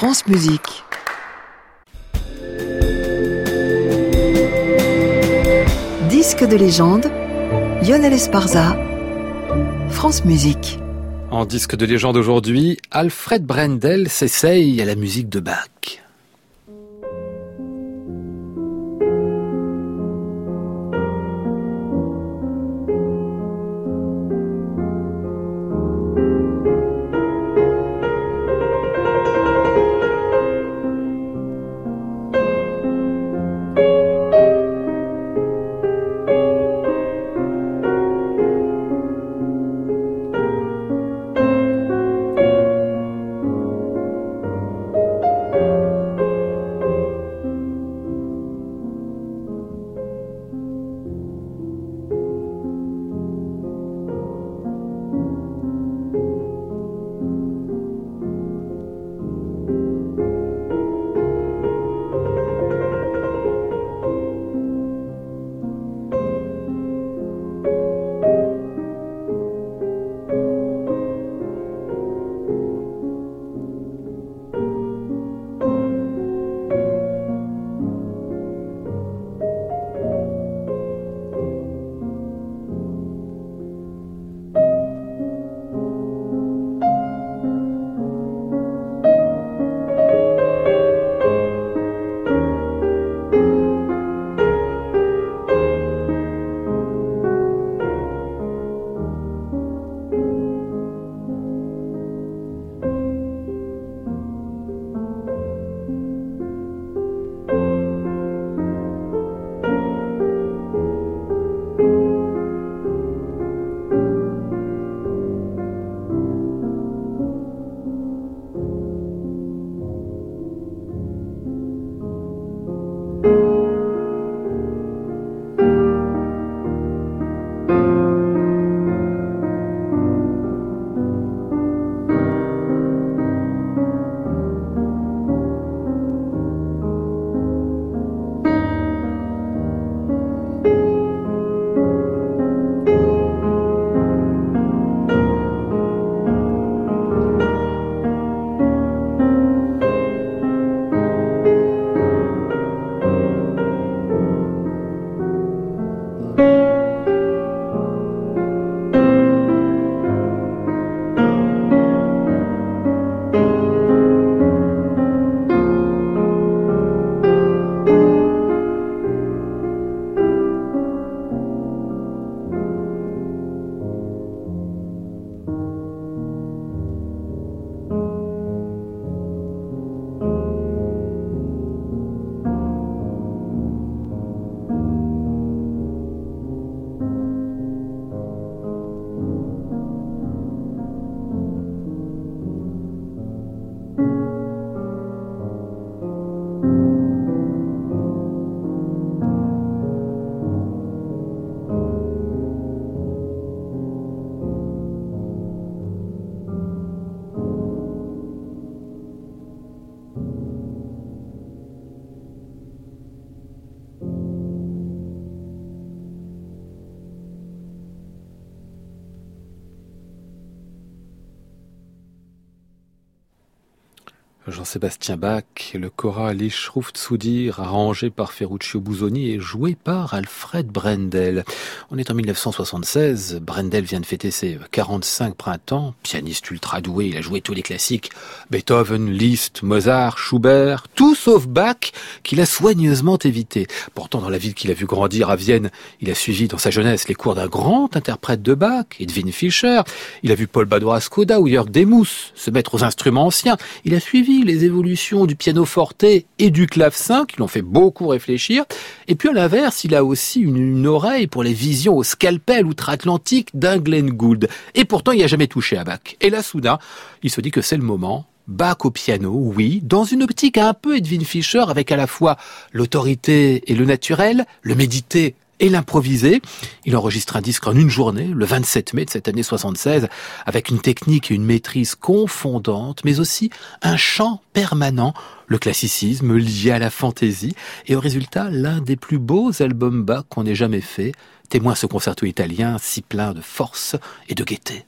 France Musique. Disque de légende, Lionel Esparza, France Musique. En disque de légende aujourd'hui, Alfred Brendel s'essaye à la musique de Bach. Jean-Sébastien Bach, le choral Ich ruft zu dir, arrangé par Ferruccio Busoni et joué par Alfred Brendel. On est en 1976, Brendel vient de fêter ses 45 printemps, pianiste ultra doué, il a joué tous les classiques, Beethoven, Liszt, Mozart, Schubert, tout sauf Bach, qu'il a soigneusement évité. Pourtant, dans la ville qu'il a vu grandir à Vienne, il a suivi dans sa jeunesse les cours d'un grand interprète de Bach, Edwin Fischer, il a vu Paul Badoer-Skoda ou Jörg Demus se mettre aux instruments anciens, il a suivi les évolutions du piano-forte et du clavecin qui l'ont fait beaucoup réfléchir. Et puis à l'inverse, il a aussi une oreille pour les visions au scalpel outre-Atlantique d'un Glenn Gould. Et pourtant, il n'a jamais touché à Bach. Et là, soudain, il se dit que c'est le moment. Bach au piano, oui, dans une optique un peu Edwin Fischer, avec à la fois l'autorité et le naturel, le médité et l'improviser. Il enregistre un disque en une journée, le 27 mai de cette année 76, avec une technique et une maîtrise confondantes, mais aussi un chant permanent, le classicisme lié à la fantaisie, et au résultat, l'un des plus beaux albums Bach qu'on ait jamais fait, témoin ce concerto italien si plein de force et de gaieté.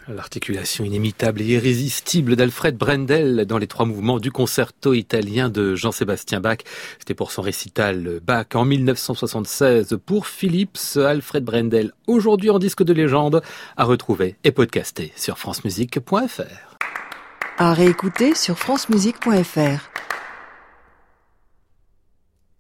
L'articulation inimitable et irrésistible d'Alfred Brendel dans les 3 mouvements du concerto italien de Jean-Sébastien Bach. C'était pour son récital Bach en 1976 pour Philips. Alfred Brendel, aujourd'hui en disque de légende, à retrouver et podcaster sur francemusique.fr. À réécouter sur francemusique.fr.